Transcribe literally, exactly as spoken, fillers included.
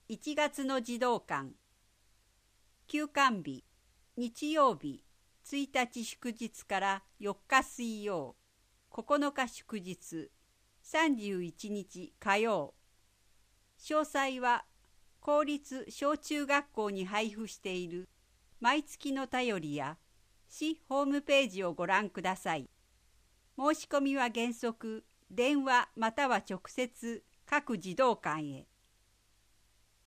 いちがつの児童館。休館日、日曜日、ついたち祝日からよっか水曜、ここのか祝日、さんじゅういちにち火曜。詳細は公立小中学校に配布している毎月の便りや市ホームページをご覧ください。申し込みは原則電話または直接各児童館へ。